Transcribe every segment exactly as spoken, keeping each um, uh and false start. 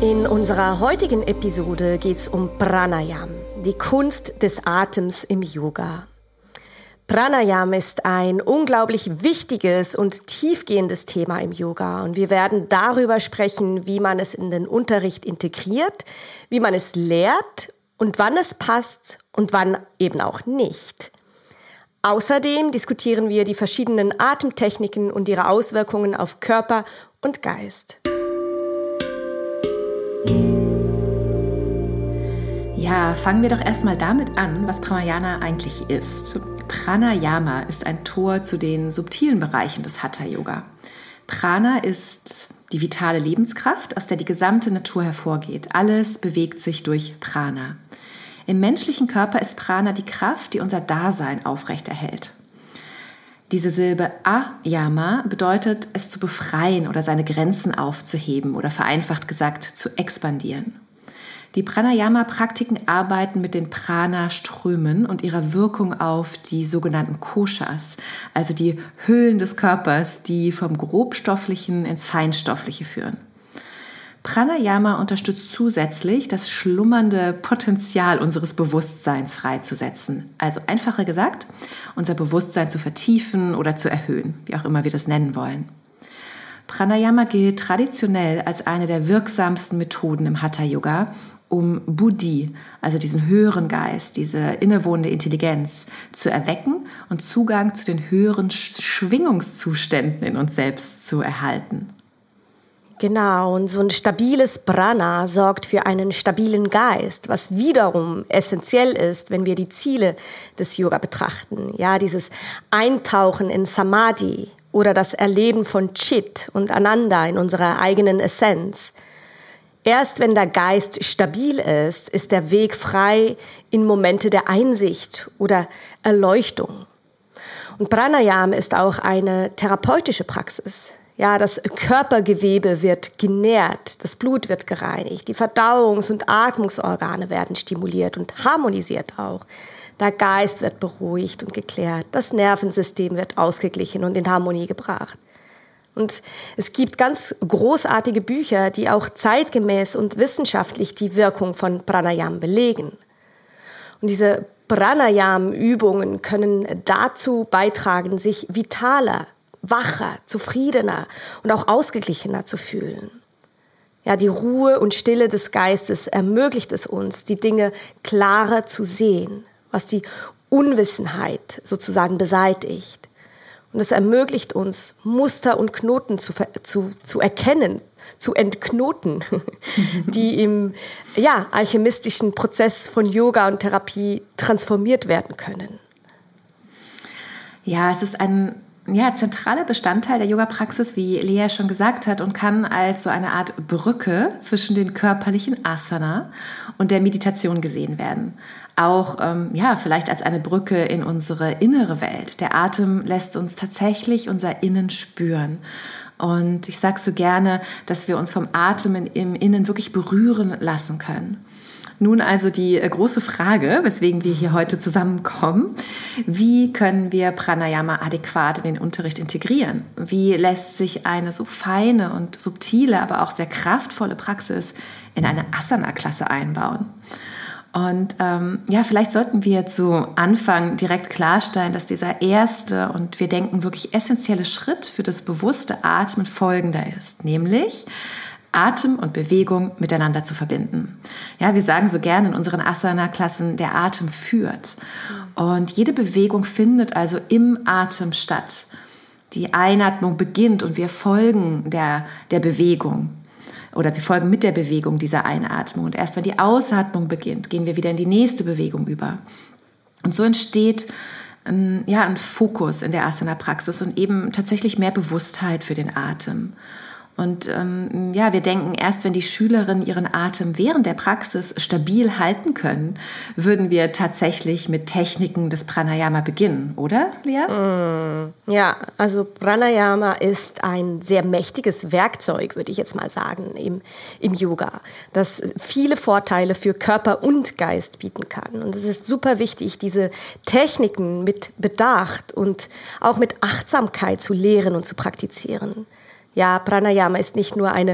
In unserer heutigen Episode geht es um Pranayama, die Kunst des Atems im Yoga. Pranayama ist ein unglaublich wichtiges und tiefgehendes Thema im Yoga und wir werden darüber sprechen, wie man es in den Unterricht integriert, wie man es lehrt und wann es passt und wann eben auch nicht. Außerdem diskutieren wir die verschiedenen Atemtechniken und ihre Auswirkungen auf Körper und Geist. Ja, fangen wir doch erstmal damit an, was Pranayama eigentlich ist. Pranayama ist ein Tor zu den subtilen Bereichen des Hatha-Yoga. Prana ist die vitale Lebenskraft, aus der die gesamte Natur hervorgeht. Alles bewegt sich durch Prana. Im menschlichen Körper ist Prana die Kraft, die unser Dasein aufrechterhält. Diese Silbe Ayama bedeutet, es zu befreien oder seine Grenzen aufzuheben oder vereinfacht gesagt zu expandieren. Die Pranayama-Praktiken arbeiten mit den Prana-Strömen und ihrer Wirkung auf die sogenannten Koshas, also die Höhlen des Körpers, die vom Grobstofflichen ins Feinstoffliche führen. Pranayama unterstützt zusätzlich, das schlummernde Potenzial unseres Bewusstseins freizusetzen. Also einfacher gesagt, unser Bewusstsein zu vertiefen oder zu erhöhen, wie auch immer wir das nennen wollen. Pranayama gilt traditionell als eine der wirksamsten Methoden im Hatha-Yoga, um Buddhi, also diesen höheren Geist, diese innewohnende Intelligenz, zu erwecken und Zugang zu den höheren Schwingungszuständen in uns selbst zu erhalten. Genau, und so ein stabiles Prana sorgt für einen stabilen Geist, was wiederum essentiell ist, wenn wir die Ziele des Yoga betrachten. Ja, dieses Eintauchen in Samadhi oder das Erleben von Chit und Ananda in unserer eigenen Essenz. Erst wenn der Geist stabil ist, ist der Weg frei in Momente der Einsicht oder Erleuchtung. Und Pranayama ist auch eine therapeutische Praxis. Ja, das Körpergewebe wird genährt, das Blut wird gereinigt, die Verdauungs- und Atmungsorgane werden stimuliert und harmonisiert auch. Der Geist wird beruhigt und geklärt, das Nervensystem wird ausgeglichen und in Harmonie gebracht. Und es gibt ganz großartige Bücher, die auch zeitgemäß und wissenschaftlich die Wirkung von Pranayama belegen. Und diese Pranayama-Übungen können dazu beitragen, sich vitaler, wacher, zufriedener und auch ausgeglichener zu fühlen. Ja, die Ruhe und Stille des Geistes ermöglicht es uns, die Dinge klarer zu sehen, was die Unwissenheit sozusagen beseitigt. Und es ermöglicht uns, Muster und Knoten zu, zu, zu erkennen, zu entknoten, die im ja, alchemistischen Prozess von Yoga und Therapie transformiert werden können. Ja, es ist ein ja, zentraler Bestandteil der Yoga-Praxis, wie Lea schon gesagt hat, und kann als so eine Art Brücke zwischen den körperlichen Asana und der Meditation gesehen werden. Auch ähm, ja, vielleicht als eine Brücke in unsere innere Welt. Der Atem lässt uns tatsächlich unser Innen spüren. Und ich sage so gerne, dass wir uns vom Atem in, im Innen wirklich berühren lassen können. Nun also die große Frage, weswegen wir hier heute zusammenkommen: Wie können wir Pranayama adäquat in den Unterricht integrieren? Wie lässt sich eine so feine und subtile, aber auch sehr kraftvolle Praxis in eine Asana-Klasse einbauen? Und ähm, ja, vielleicht sollten wir zu Anfang direkt klarstellen, dass dieser erste und wir denken wirklich essentielle Schritt für das bewusste Atmen folgender ist, nämlich Atem und Bewegung miteinander zu verbinden. Ja, wir sagen so gerne in unseren Asana-Klassen, der Atem führt. Und jede Bewegung findet also im Atem statt. Die Einatmung beginnt und wir folgen der, der Bewegung. Oder wir folgen mit der Bewegung dieser Einatmung. Und erst wenn die Ausatmung beginnt, gehen wir wieder in die nächste Bewegung über. Und so entsteht ein, ja, ein Fokus in der Asana-Praxis und eben tatsächlich mehr Bewusstheit für den Atem. Und ähm, ja, wir denken, erst wenn die Schülerinnen ihren Atem während der Praxis stabil halten können, würden wir tatsächlich mit Techniken des Pranayama beginnen, oder, Lea? Mm, ja, also Pranayama ist ein sehr mächtiges Werkzeug, würde ich jetzt mal sagen, im, im Yoga, das viele Vorteile für Körper und Geist bieten kann. Und es ist super wichtig, diese Techniken mit Bedacht und auch mit Achtsamkeit zu lehren und zu praktizieren. Ja, Pranayama ist nicht nur eine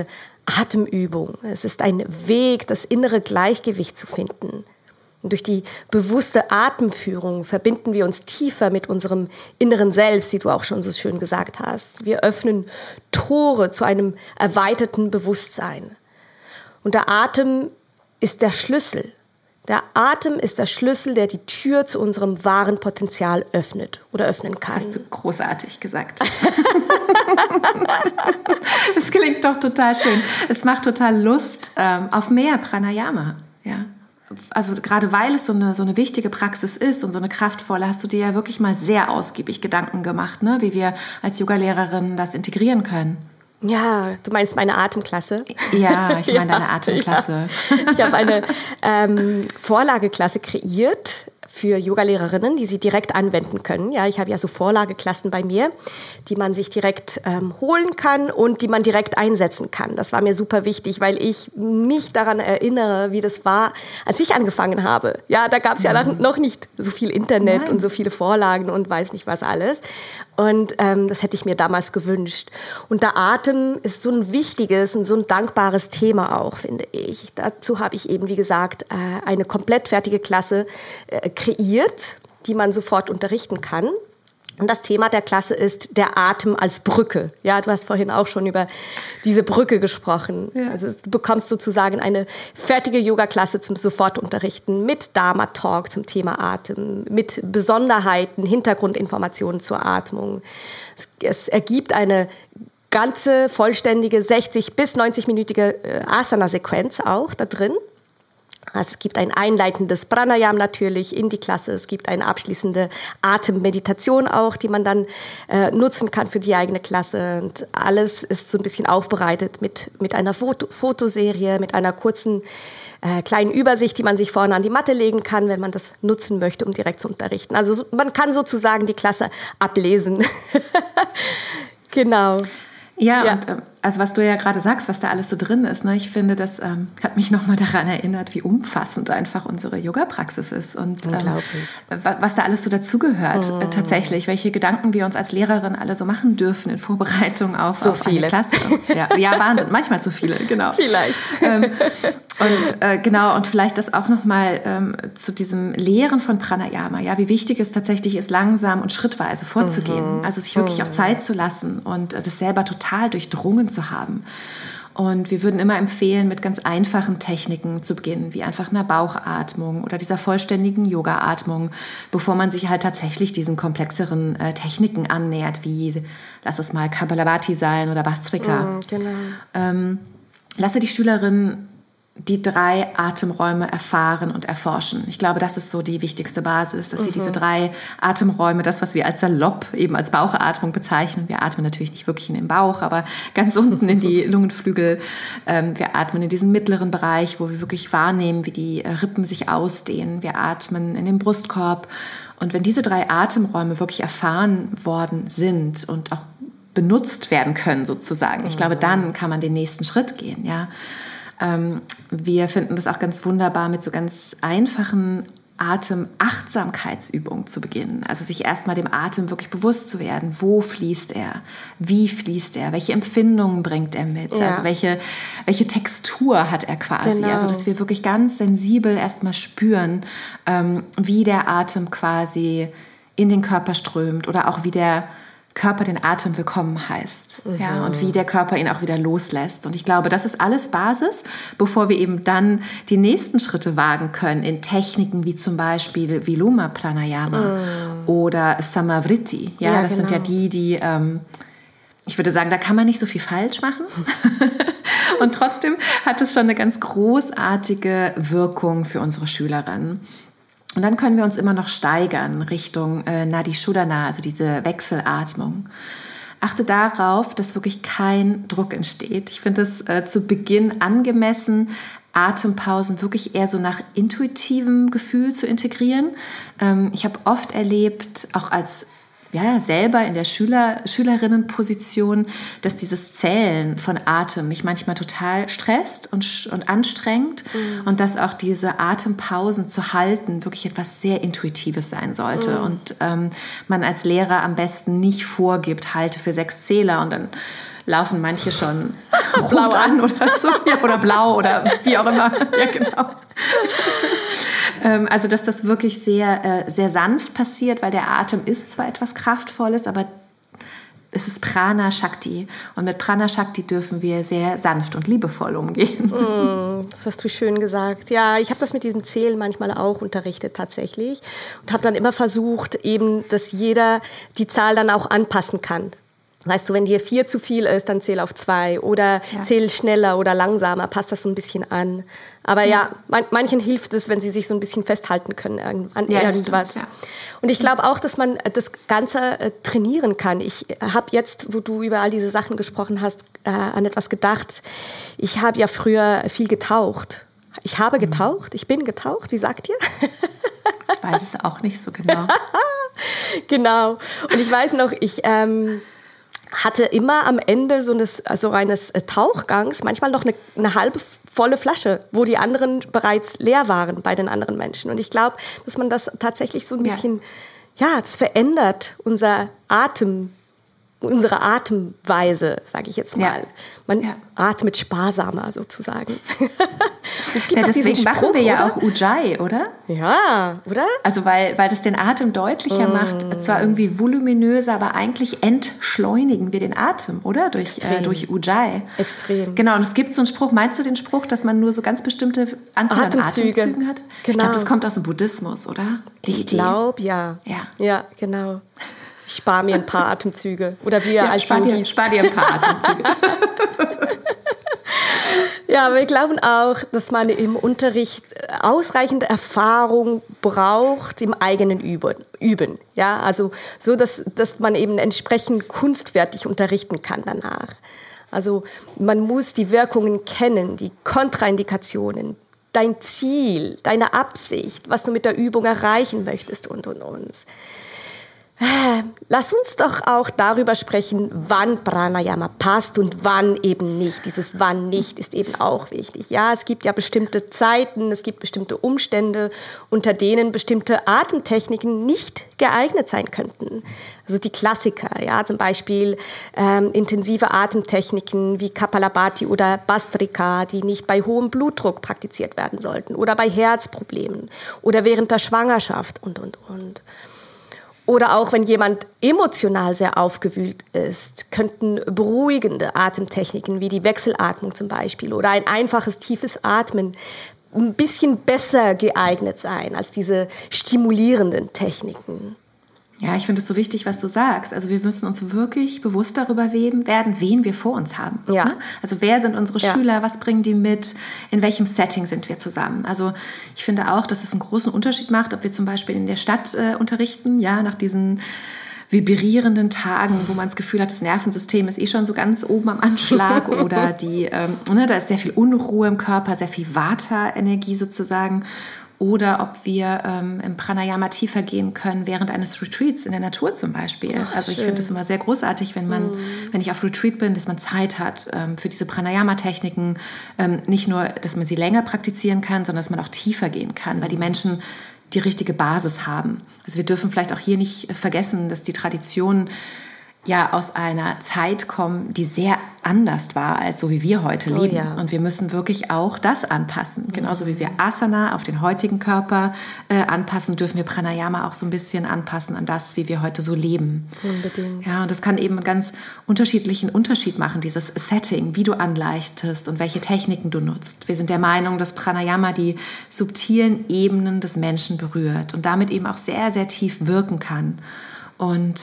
Atemübung. Es ist ein Weg, das innere Gleichgewicht zu finden. Und durch die bewusste Atemführung verbinden wir uns tiefer mit unserem inneren Selbst, wie du auch schon so schön gesagt hast. Wir öffnen Tore zu einem erweiterten Bewusstsein. Und der Atem ist der Schlüssel. Der Atem ist der Schlüssel, der die Tür zu unserem wahren Potenzial öffnet oder öffnen kann. Das hast du großartig gesagt. Es klingt doch total schön. Es macht total Lust ähm, auf mehr Pranayama. Ja. Also gerade weil es so eine, so eine wichtige Praxis ist und so eine kraftvolle, hast du dir ja wirklich mal sehr ausgiebig Gedanken gemacht, ne? Wie wir als Yogalehrerin das integrieren können. Ja, du meinst meine Atemklasse? Ja, ich meine deine Atemklasse. Ja. Ich habe eine ähm, Vorlageklasse kreiert für Yogalehrerinnen, die sie direkt anwenden können. Ja, ich habe ja so Vorlageklassen bei mir, die man sich direkt ähm, holen kann und die man direkt einsetzen kann. Das war mir super wichtig, weil ich mich daran erinnere, wie das war, als ich angefangen habe. Ja, da gab es ja mhm. noch nicht so viel Internet Nein. und so viele Vorlagen und weiß nicht was alles. Und ähm, das hätte ich mir damals gewünscht. Und der Atem ist so ein wichtiges und so ein dankbares Thema auch, finde ich. Dazu habe ich eben, wie gesagt, äh, eine komplett fertige Klasse äh, kreiert, die man sofort unterrichten kann. Und das Thema der Klasse ist der Atem als Brücke. Ja, du hast vorhin auch schon über diese Brücke gesprochen. Ja. Also du bekommst sozusagen eine fertige Yoga-Klasse zum Sofortunterrichten mit Dharma-Talk zum Thema Atem, mit Besonderheiten, Hintergrundinformationen zur Atmung. Es, es ergibt eine ganze, vollständige sechzig bis neunzig-minütige Asana-Sequenz auch da drin. Also es gibt ein einleitendes Pranayam natürlich in die Klasse. Es gibt eine abschließende Atemmeditation auch, die man dann äh, nutzen kann für die eigene Klasse. Und alles ist so ein bisschen aufbereitet mit, mit einer Foto- Fotoserie, mit einer kurzen äh, kleinen Übersicht, die man sich vorne an die Matte legen kann, wenn man das nutzen möchte, um direkt zu unterrichten. Also man kann sozusagen die Klasse ablesen. Genau. Ja, ja, und äh, also was du ja gerade sagst, was da alles so drin ist, ne? Ich finde, das ähm, hat mich nochmal daran erinnert, wie umfassend einfach unsere Yoga-Praxis ist und ähm, was da alles so dazugehört oh. äh, tatsächlich, welche Gedanken wir uns als Lehrerin alle so machen dürfen in Vorbereitung auf, so auf viele. eine Klasse. Ja, ja, Wahnsinn, manchmal zu viele, genau. Vielleicht. Ähm, und äh, genau, und vielleicht das auch nochmal ähm, zu diesem Lehren von Pranayama, ja, wie wichtig es tatsächlich ist, langsam und schrittweise vorzugehen, mhm. also sich wirklich mhm. auch Zeit zu lassen und äh, das selber total durchdrungen zu haben. Und wir würden immer empfehlen, mit ganz einfachen Techniken zu beginnen, wie einfach einer Bauchatmung oder dieser vollständigen Yoga-Atmung, bevor man sich halt tatsächlich diesen komplexeren äh, Techniken annähert, wie, lass es mal Kapalabhati sein oder Bhastrika. Mhm, genau. Ähm, lasse die Schülerin die drei Atemräume erfahren und erforschen. Ich glaube, das ist so die wichtigste Basis, dass sie mhm. diese drei Atemräume, das, was wir als salopp eben als Bauchatmung bezeichnen, wir atmen natürlich nicht wirklich in den Bauch, aber ganz unten in die Lungenflügel, ähm, wir atmen in diesen mittleren Bereich, wo wir wirklich wahrnehmen, wie die Rippen sich ausdehnen, wir atmen in den Brustkorb und wenn diese drei Atemräume wirklich erfahren worden sind und auch benutzt werden können sozusagen, ich glaube, dann kann man den nächsten Schritt gehen, ja. Wir finden das auch ganz wunderbar, mit so ganz einfachen Atemachtsamkeitsübungen zu beginnen. Also sich erstmal dem Atem wirklich bewusst zu werden. Wo fließt er? Wie fließt er? Welche Empfindungen bringt er mit? Ja. Also welche, welche Textur hat er quasi? Genau. Also dass wir wirklich ganz sensibel erstmal spüren, wie der Atem quasi in den Körper strömt oder auch wie der Körper den Atem willkommen heißt, mhm. ja, und wie der Körper ihn auch wieder loslässt. Und ich glaube, das ist alles Basis, bevor wir eben dann die nächsten Schritte wagen können in Techniken wie zum Beispiel Viloma Pranayama mhm. oder Samavritti. Ja, ja das genau. sind ja die, die, ähm, ich würde sagen, da kann man nicht so viel falsch machen. Und trotzdem hat es schon eine ganz großartige Wirkung für unsere Schülerinnen. Und dann können wir uns immer noch steigern Richtung äh, Nadi Shodhana, also diese Wechselatmung. Achte darauf, dass wirklich kein Druck entsteht. Ich finde es äh, zu Beginn angemessen, Atempausen wirklich eher so nach intuitivem Gefühl zu integrieren. Ähm, ich habe oft erlebt, auch als ja, selber in der Schüler, Schülerinnenposition, dass dieses Zählen von Atem mich manchmal total stresst und, und anstrengt mhm. und dass auch diese Atempausen zu halten wirklich etwas sehr Intuitives sein sollte mhm. und ähm, man als Lehrer am besten nicht vorgibt, halte für sechs Zähler und dann laufen manche schon rot an oder so. Ja, oder blau oder wie auch immer. Ja, genau. ähm, also, dass das wirklich sehr, äh, sehr sanft passiert, weil der Atem ist zwar etwas Kraftvolles, aber es ist Prana Shakti. Und mit Prana Shakti dürfen wir sehr sanft und liebevoll umgehen. Mm, das hast du schön gesagt. Ja, ich habe das mit diesem Zählen manchmal auch unterrichtet tatsächlich. Und habe dann immer versucht, eben, dass jeder die Zahl dann auch anpassen kann. Weißt du, wenn dir vier zu viel ist, dann zähl auf zwei oder ja. zähl schneller oder langsamer, passt das so ein bisschen an. Aber ja, ja man, manchen hilft es, wenn sie sich so ein bisschen festhalten können an ja, irgendwas. Stimmt, ja. Und ich glaube auch, dass man das Ganze äh, trainieren kann. Ich habe jetzt, wo du über all diese Sachen gesprochen hast, äh, an etwas gedacht. Ich habe ja früher viel getaucht. Ich habe mhm. getaucht, ich bin getaucht, wie sagt ihr? Ich weiß es auch nicht so genau. Genau. Und ich weiß noch, ich... Ähm, hatte immer am Ende so eines, so eines Tauchgangs manchmal noch eine, eine halbe volle Flasche, wo die anderen bereits leer waren bei den anderen Menschen. Und ich glaube, dass man das tatsächlich so ein bisschen, ja, ja das verändert unser Atem, unsere Atemweise, sage ich jetzt mal. Ja. Man ja. atmet sparsamer sozusagen. Es gibt ja, deswegen Spruch, machen wir ja oder? auch Ujjayi, oder? Ja, oder? Also weil, weil das den Atem deutlicher mm. macht, zwar irgendwie voluminöser, aber eigentlich entschleunigen wir den Atem, oder? Durch, äh, durch Ujjayi. Extrem. Genau, und es gibt so einen Spruch, meinst du den Spruch, dass man nur so ganz bestimmte Anzahl Atemzüge. an Atemzügen hat? Genau. Ich glaube, das kommt aus dem Buddhismus, oder? Die ich glaube, ja. ja. Ja, genau. Ich spare mir ein paar Atemzüge. Oder wir ja, als spar dir, spar dir ein paar Atemzüge. Ja, wir glauben auch, dass man im Unterricht ausreichend Erfahrung braucht im eigenen Üben. Üben. Ja, also so, dass, dass man eben entsprechend kunstfertig unterrichten kann danach. Also man muss die Wirkungen kennen, die Kontraindikationen, dein Ziel, deine Absicht, was du mit der Übung erreichen möchtest und, und, und. Lass uns doch auch darüber sprechen, wann Pranayama passt und wann eben nicht. Dieses wann nicht ist eben auch wichtig. Ja, es gibt ja bestimmte Zeiten, es gibt bestimmte Umstände, unter denen bestimmte Atemtechniken nicht geeignet sein könnten. Also die Klassiker, ja, zum Beispiel ähm, intensive Atemtechniken wie Kapalabhati oder Bhastrika, die nicht bei hohem Blutdruck praktiziert werden sollten oder bei Herzproblemen oder während der Schwangerschaft und, und, und. Oder auch wenn jemand emotional sehr aufgewühlt ist, könnten beruhigende Atemtechniken wie die Wechselatmung zum Beispiel oder ein einfaches tiefes Atmen ein bisschen besser geeignet sein als diese stimulierenden Techniken. Ja, ich finde es so wichtig, was du sagst. Also wir müssen uns wirklich bewusst darüber werden, wen wir vor uns haben. Ja. Ne? Also wer sind unsere ja. Schüler, was bringen die mit, in welchem Setting sind wir zusammen. Also ich finde auch, dass es einen großen Unterschied macht, ob wir zum Beispiel in der Stadt äh, unterrichten, ja, nach diesen vibrierenden Tagen, wo man das Gefühl hat, das Nervensystem ist eh schon so ganz oben am Anschlag oder die, ähm, ne, da ist sehr viel Unruhe im Körper, sehr viel Vata-Energie sozusagen. Oder ob wir ähm, im Pranayama tiefer gehen können während eines Retreats in der Natur zum Beispiel. Ach, also ich finde das immer sehr großartig, wenn man, mm. wenn ich auf Retreat bin, dass man Zeit hat ähm, für diese Pranayama-Techniken. Ähm, nicht nur, dass man sie länger praktizieren kann, sondern dass man auch tiefer gehen kann, weil die Menschen die richtige Basis haben. Also wir dürfen vielleicht auch hier nicht vergessen, dass die Tradition ja aus einer Zeit kommen, die sehr anders war, als so wie wir heute leben. Oh ja. Und wir müssen wirklich auch das anpassen. Mhm. Genauso wie wir Asana auf den heutigen Körper äh, anpassen, dürfen wir Pranayama auch so ein bisschen anpassen an das, wie wir heute so leben. Unbedingt. Ja, und das kann eben einen ganz unterschiedlichen Unterschied machen, dieses Setting, wie du anleichtest und welche Techniken du nutzt. Wir sind der Meinung, dass Pranayama die subtilen Ebenen des Menschen berührt und damit eben auch sehr, sehr tief wirken kann. Und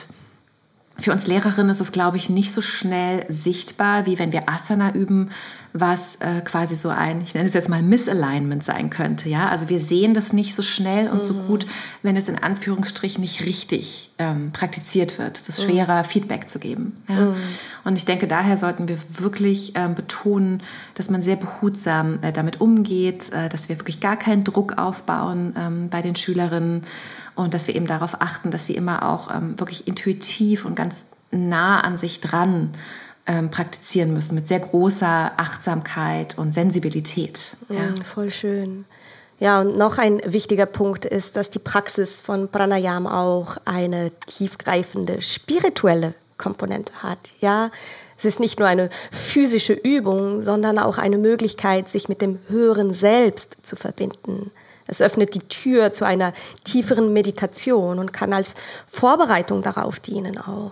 für uns Lehrerinnen ist es, glaube ich, nicht so schnell sichtbar, wie wenn wir Asana üben, was äh, quasi so ein, ich nenne es jetzt mal Misalignment sein könnte. Ja? Also wir sehen das nicht so schnell und mhm. so gut, wenn es in Anführungsstrichen nicht richtig ähm, praktiziert wird. Es ist schwerer, mhm. Feedback zu geben. Ja? Mhm. Und ich denke, daher sollten wir wirklich ähm, betonen, dass man sehr behutsam äh, damit umgeht, äh, dass wir wirklich gar keinen Druck aufbauen ähm, bei den Schülerinnen. Und dass wir eben darauf achten, dass sie immer auch ähm, wirklich intuitiv und ganz nah an sich dran ähm, praktizieren müssen, mit sehr großer Achtsamkeit und Sensibilität. Ja. Mm, voll schön. Ja, und noch ein wichtiger Punkt ist, dass die Praxis von Pranayama auch eine tiefgreifende spirituelle Komponente hat. Ja, es ist nicht nur eine physische Übung, sondern auch eine Möglichkeit, sich mit dem höheren Selbst zu verbinden. Es öffnet die Tür zu einer tieferen Meditation und kann als Vorbereitung darauf dienen auch.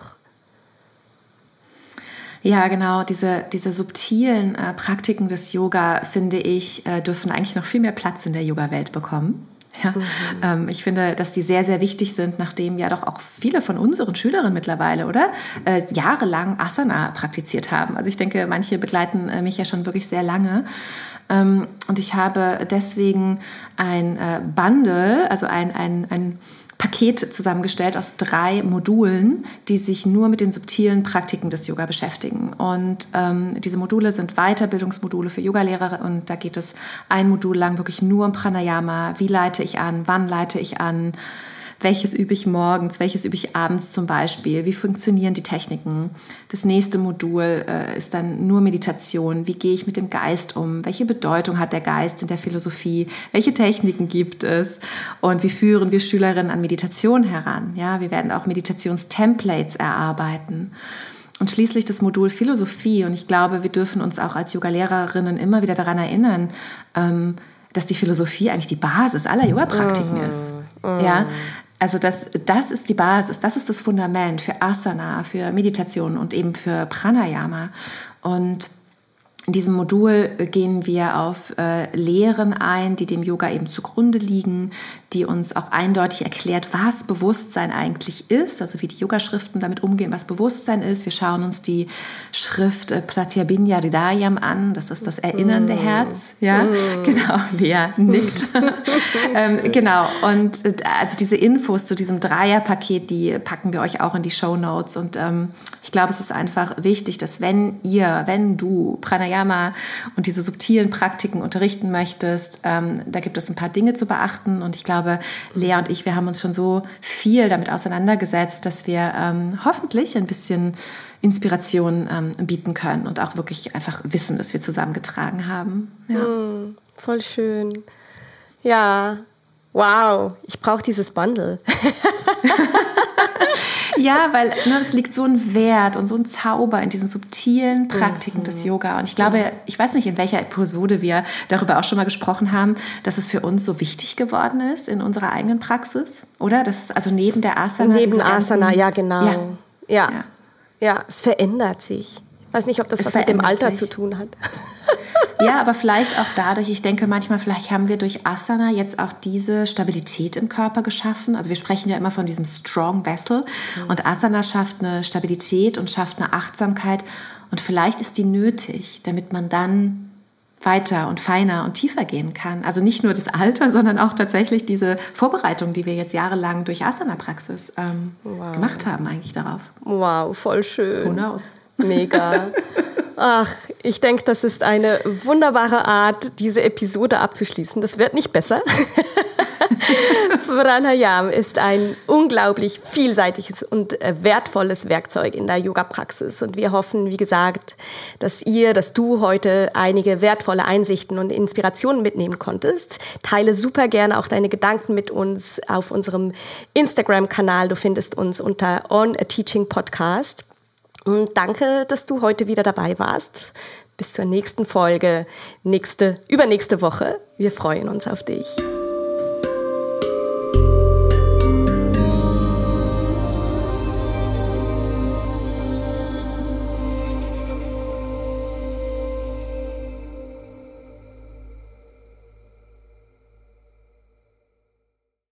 Ja, genau. Diese, diese subtilen äh, Praktiken des Yoga, finde ich, äh, dürfen eigentlich noch viel mehr Platz in der Yoga-Welt bekommen. Ja, mhm. ähm, ich finde, dass die sehr, sehr wichtig sind, nachdem ja doch auch viele von unseren Schülerinnen mittlerweile, oder? Äh, jahrelang Asana praktiziert haben. Also ich denke, manche begleiten äh, mich ja schon wirklich sehr lange. Ähm, und ich habe deswegen ein äh, Bundle, also ein, ein, ein Paket zusammengestellt aus drei Modulen, die sich nur mit den subtilen Praktiken des Yoga beschäftigen. Und ähm, diese Module sind Weiterbildungsmodule für Yogalehrer und da geht es ein Modul lang wirklich nur um Pranayama. Wie leite ich an? Wann leite ich an? Welches übe ich morgens? Welches übe ich abends zum Beispiel? Wie funktionieren die Techniken? Das nächste Modul äh, ist dann nur Meditation. Wie gehe ich mit dem Geist um? Welche Bedeutung hat der Geist in der Philosophie? Welche Techniken gibt es? Und wie führen wir Schülerinnen an Meditation heran? Ja, wir werden auch Meditationstemplates erarbeiten. Und schließlich das Modul Philosophie. Und ich glaube, wir dürfen uns auch als Yoga-Lehrerinnen immer wieder daran erinnern, ähm, dass die Philosophie eigentlich die Basis aller Yoga-Praktiken ist. Ja, also das, das ist die Basis, das ist das Fundament für Asana, für Meditation und eben für Pranayama. Und in diesem Modul gehen wir auf äh, Lehren ein, die dem Yoga eben zugrunde liegen, die uns auch eindeutig erklärt, was Bewusstsein eigentlich ist, also wie die Yogaschriften damit umgehen, was Bewusstsein ist. Wir schauen uns die Schrift äh, Pratyabhijna Hridayam an, das ist das erinnernde mm. Herz. Ja, mm. genau, Lea nickt. ähm, genau, und äh, also diese Infos zu diesem Dreierpaket, die packen wir euch auch in die Shownotes. Und ähm, ich glaube, es ist einfach wichtig, dass wenn ihr, wenn du Pranayama und diese subtilen Praktiken unterrichten möchtest, ähm, da gibt es ein paar Dinge zu beachten und ich glaube, Lea und ich, wir haben uns schon so viel damit auseinandergesetzt, dass wir ähm, hoffentlich ein bisschen Inspiration ähm, bieten können und auch wirklich einfach Wissen, das wir zusammengetragen haben. Ja. Mm, voll schön. Ja, wow, ich brauche dieses Bundle. Ja, weil ne, es liegt so ein Wert und so ein Zauber in diesen subtilen Praktiken mhm. des Yoga. Und ich glaube, ich weiß nicht, in welcher Episode wir darüber auch schon mal gesprochen haben, dass es für uns so wichtig geworden ist in unserer eigenen Praxis, oder? Das ist also neben der Asana. Neben Asana, ganzen, ja genau. Ja. Ja. Ja. ja, es verändert sich. Ich weiß nicht, ob das es was mit dem Alter sich. zu tun hat. Ja, aber vielleicht auch dadurch, ich denke manchmal, vielleicht haben wir durch Asana jetzt auch diese Stabilität im Körper geschaffen. Also wir sprechen ja immer von diesem Strong Vessel mhm. und Asana schafft eine Stabilität und schafft eine Achtsamkeit und vielleicht ist die nötig, damit man dann weiter und feiner und tiefer gehen kann. Also nicht nur das Alter, sondern auch tatsächlich diese Vorbereitung, die wir jetzt jahrelang durch Asana-Praxis ähm, wow. gemacht haben eigentlich darauf. Wow, voll schön. Who knows? Mega. Ach, ich denke, das ist eine wunderbare Art, diese Episode abzuschließen. Das wird nicht besser. Pranayama ist ein unglaublich vielseitiges und wertvolles Werkzeug in der Yoga-Praxis. Und wir hoffen, wie gesagt, dass ihr, dass du heute einige wertvolle Einsichten und Inspirationen mitnehmen konntest. Teile super gerne auch deine Gedanken mit uns auf unserem Instagram-Kanal. Du findest uns unter On a Teaching Podcast. Und danke, dass du heute wieder dabei warst. Bis zur nächsten Folge, nächste, übernächste Woche. Wir freuen uns auf dich.